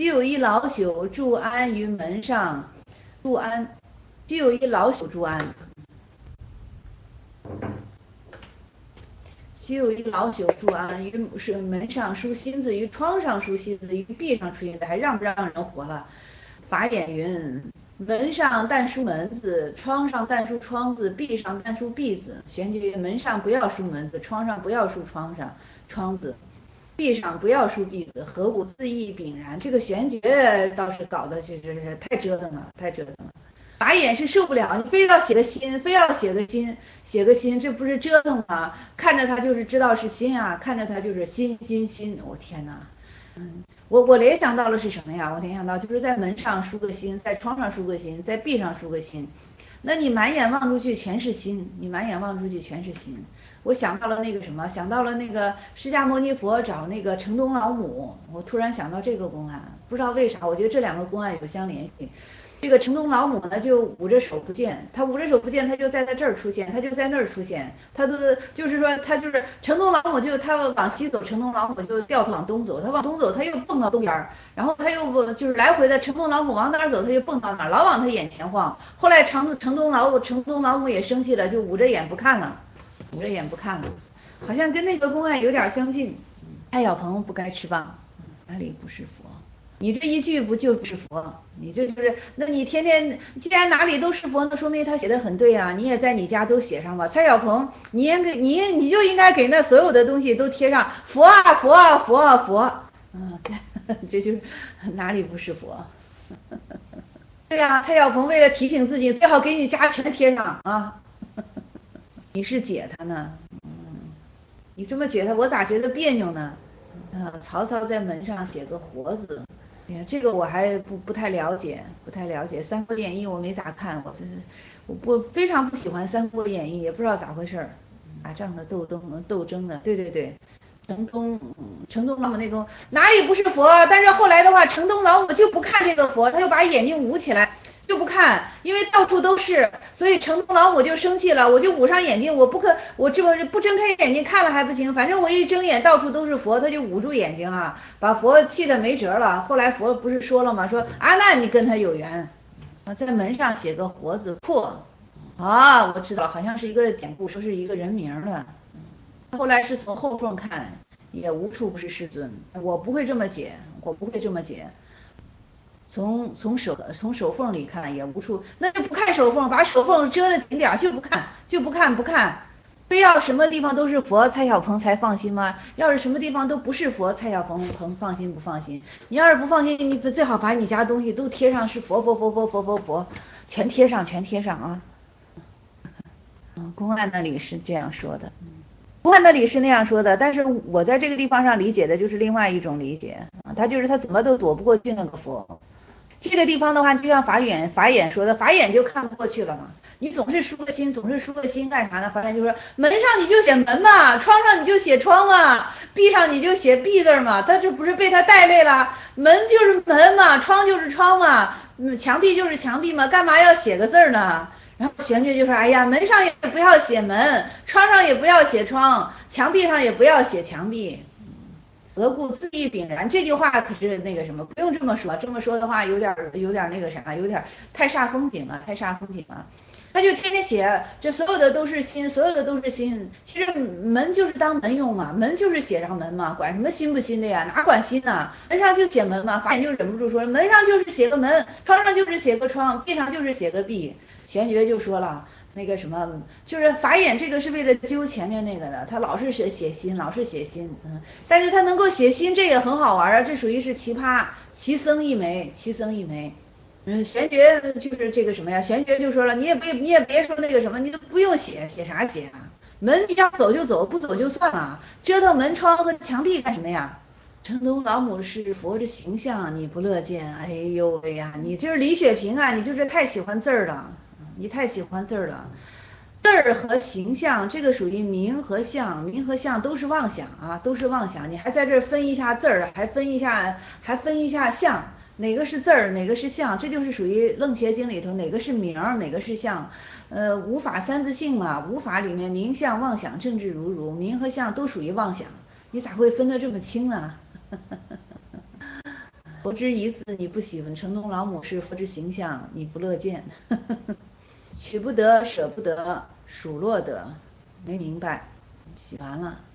昔有一老朽住安于门上，住安。昔有一老朽住安。昔有一老朽住安，于门上书心字，于窗上书心字，于壁上书心字，还让不让人活了？法眼云：门上但书门字，窗上但书窗字，壁上但书壁字。玄觉曰：门上不要书门字，窗上不要书窗字，壁上不要书壁字，何故自意炳然？这个玄觉倒是搞得就是太折腾了，太折腾了。法眼是受不了，你非要写个心，非要写个心，这不是折腾吗？看着他就是知道是心啊，看着他就是心，我天哪！我联想到了是什么呀？我联想到就是在门上书个心，在窗上书个心，在壁上书个心。那你满眼望出去全是心，你满眼望出去全是心。我想到了那个什么，想到了那个释迦牟尼佛找那个城东老母，我突然想到这个公案，不知道为啥，我觉得这两个公案有相联系。这个城东老母呢，就捂着手不见，他捂着手不见，他就在他这儿出现，他就在那儿出现，他都就是说，他就是城东老母，就他往西走，城东老母就掉头往东走，他往东走，他又蹦到东边，然后他又就是来回的，城东老母往哪儿走，他就蹦到哪儿，老往他眼前晃。后来城东老母也生气了，就捂着眼不看了，好像跟那个公案有点相近。蔡小鹏不该吃饭，哪里不是佛？你这一句不就是佛？你这就是，那你天天既然哪里都是佛，那说明他写的很对啊。你也在你家都写上吧，蔡小鹏，你就应该给那所有的东西都贴上佛啊佛啊佛啊佛。这就是哪里不是佛？对呀，蔡小鹏为了提醒自己，最好给你家全贴上啊。你是解他呢？你这么解他，我咋觉得别扭呢？曹操在门上写个活字。这个我还不太了解，《三国演义》我没咋看，我非常不喜欢《三国演义》，也不知道咋回事，打仗的斗争的，对，城东老母那种哪里不是佛？但是后来的话，城东老母就不看这个佛，他就把眼睛捂起来。就不看，因为到处都是，所以城东老母就生气了，我就捂上眼睛，我这不睁开眼睛看了还不行，反正我一睁眼到处都是佛，他就捂住眼睛啊，把佛气得没辙了。后来佛不是说了吗？说啊，那你跟他有缘，在门上写个活字破啊，我知道了，好像是一个典故，说是一个人名的。后来是从后缝看，也无处不是世尊，我不会这么解。从手缝里看也无处，那就不看手缝，把手缝遮得紧点，就不看，非要什么地方都是佛，蔡小鹏才放心吗？要是什么地方都不是佛，蔡小鹏放心不放心？你要是不放心，你最好把你家东西都贴上是佛，全贴上啊。公案那里是这样说的。公案那里是那样说的，但是我在这个地方上理解的就是另外一种理解，他就是他怎么都躲不过去那个佛。这个地方的话，就像法眼说的，法眼就看不过去了嘛。你总是输个心干啥呢？法眼就说门上你就写门嘛，窗上你就写窗嘛，壁上你就写壁字嘛。他这不是被他带累了？门就是门嘛，窗就是窗嘛，墙壁就是墙壁嘛，干嘛要写个字呢？然后玄觉就说：“哎呀，门上也不要写门，窗上也不要写窗，墙壁上也不要写墙壁。何故自意炳然？这句话可是那个什么，不用这么说，这么说的话有点那个啥，有点太煞风景了。他就天天写，这所有的都是心，其实门就是当门用嘛，门就是写上门嘛，管什么心不心的呀？哪管心呢？门上就写门嘛。法眼就忍不住说，门上就是写个门，窗上就是写个窗，壁上就是写个壁。玄觉就说了。那个什么，就是法眼这个是为了揪前面那个的，他老是写心，但是他能够写心，这也很好玩啊，这属于是奇葩，奇僧一枚。玄觉就是这个什么呀？玄觉就说了，你也别说那个什么，你都不用写啥写啊？门你要走就走，不走就算了，折腾门窗和墙壁干什么呀？城东老母是佛的形象，你不乐见？哎呦喂呀，你这是李雪萍啊，你就是太喜欢字儿了。字儿和形象，这个属于名和相，都是妄想啊，你还在这分一下字儿，还分一下相，哪个是字儿，哪个是相，这就是属于楞伽经里头哪个是名，哪个是相。无法三自性嘛，无法里面名相妄想政治如，名和相都属于妄想，你咋会分得这么清呢？ 佛之一字你不喜欢，城东老母是佛之形象你不乐见。取不得，舍不得，数落得，没明白，洗完了。